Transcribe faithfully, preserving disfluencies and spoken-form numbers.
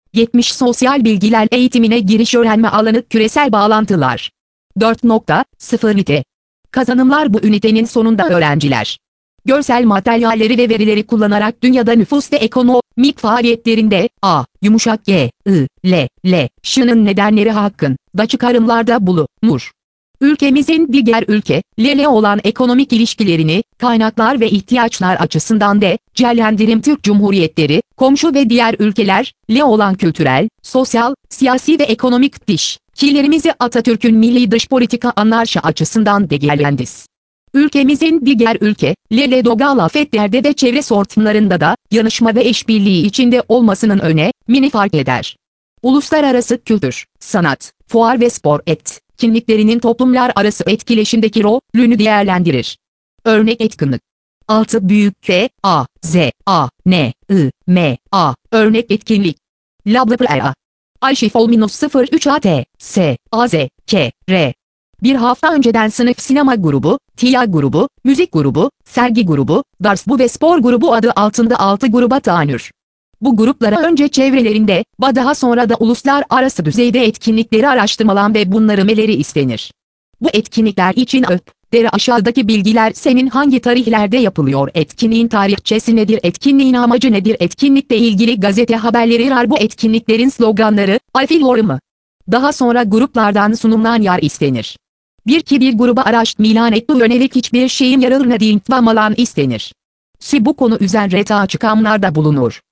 yetmiş Sosyal bilgiler eğitimine giriş öğrenme alanı küresel bağlantılar. dört nokta sıfır Ünite. Kazanımlar. Bu ünitenin sonunda öğrenciler görsel materyalleri ve verileri kullanarak dünyada nüfus ve ekonomik faaliyetlerinde a. Yumuşak G, I, L, L, Ş'nın nedenleri hakkında çıkarımlarda bulunur. Ülkemizin diğer ülkelerle olan ekonomik ilişkilerini, kaynaklar ve ihtiyaçlar açısından değerlendirim. Türk Cumhuriyetleri, komşu ve diğer ülkelerle olan kültürel, sosyal, siyasi ve ekonomik ilişkilerimizi Atatürk'ün milli dış politika anlayışı açısından değerlendiririz. Ülkemizin diğer ülkelerle doğal afetlerde ve çevre sorunlarında da yanışma ve işbirliği içinde olmasının önemini fark eder. Uluslararası kültür, sanat, fuar ve spor etkinliklerinin toplumlar arası etkileşimdeki rolünü değerlendirir. Örnek etkinlik. altı büyük K, A, Z, A, N, I, M, A. Örnek etkinlik. Lablapra. Arşifol sıfır üç A T, S, A Z, K, R. Bir hafta önceden sınıf sinema grubu, tiyatro grubu, müzik grubu, sergi grubu, ders bu ve spor grubu adı altında altı gruba tanır. Bu gruplara önce çevrelerinde, daha sonra da uluslararası düzeyde etkinlikleri araştırmalan ve bunları meleri istenir. Bu etkinlikler için öpleri aşağıdaki bilgiler senin hangi tarihlerde yapılıyor? Etkinliğin tarihçesi nedir? Etkinliğin amacı nedir? Etkinlikle ilgili gazete haberleri var. Bu etkinliklerin sloganları, alfileri mı? Daha sonra gruplardan sunumlan yer istenir. Bir ki bir gruba araştırma ilan etme yönelik hiçbir şeyin yararına dinlamalan istenir. Si bu konu üzerinde açıklamalarda bulunur.